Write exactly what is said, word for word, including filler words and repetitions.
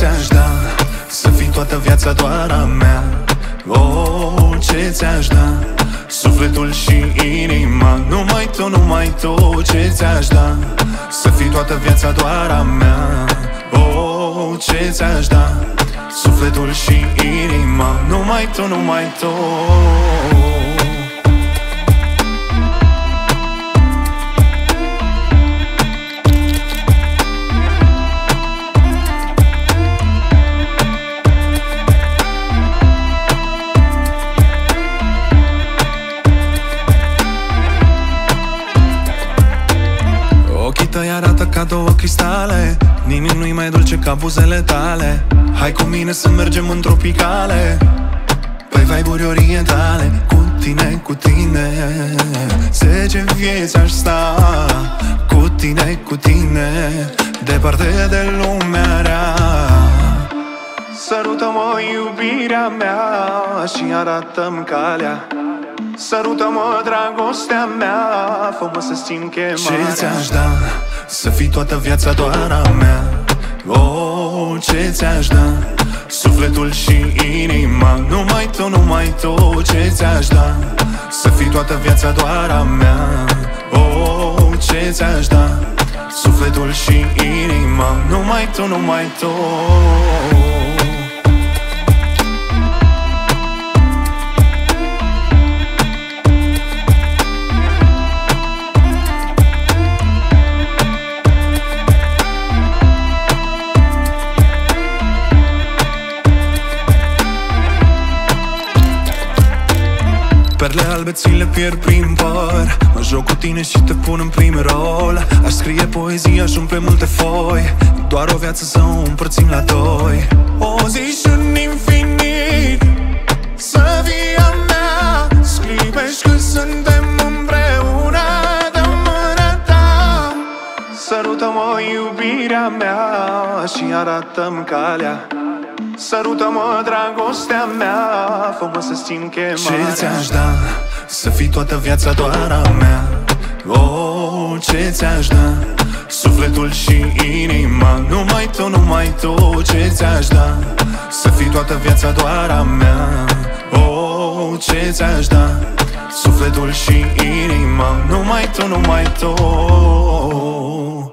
ți-aș da? Să fii toată viața doar a mea. Oh, ce ți-aș da? Sufletul și inima, numai tu, numai tu. Ce ți-aș da? Să fii toată viața doar a mea. Oh, ce ți-aș da? Sufletul și inima, numai tu, numai tu. Ochii tăi arată ca două cristale, nimic nu-i mai dulce ca buzele tale. Hai cu mine să mergem în tropicale, pe vibe-uri orientale. Cu tine, cu tine, zece vieți aș sta. Cu tine, cu tine, departe de lumea rea. Sărută-mă, iubirea mea, și arată-mi calea. Sărută-mă, dragostea mea, fă-mă să simt chemarea. Ce ți-aș da? Să fii toată viața doar a mea. Oh, ce ți-aș da? Sufletul și inima, numai tu, numai tu. Ce ți-aș da? Să fii toată viața doar a mea. Oh, ce ți-aș da? Sufletul și inima, numai tu, numai tu. Perle albe ți le pierd prin păr. Mă joc cu tine și te pun în prim rol. Aș scrie poezii, aș umple multe foi, doar o viață să o împărțim la doi. O zi și un infinit să fie a mea. Scrivești că suntem împreună de mâna ta. Sărută-mă, iubirea mea, și arată-mi calea. Sărută-mă, dragostea mea, fă-mă să simt chemarea. Ce ți-aș da? Să fii toată viața doar a mea. Oh, ce ți-aș da? Sufletul și inima, numai tu, numai tu. Ce ți-aș da? Să fii toată viața doar a mea. Oh, ce ți-aș da? Sufletul și inima, numai tu, numai tu.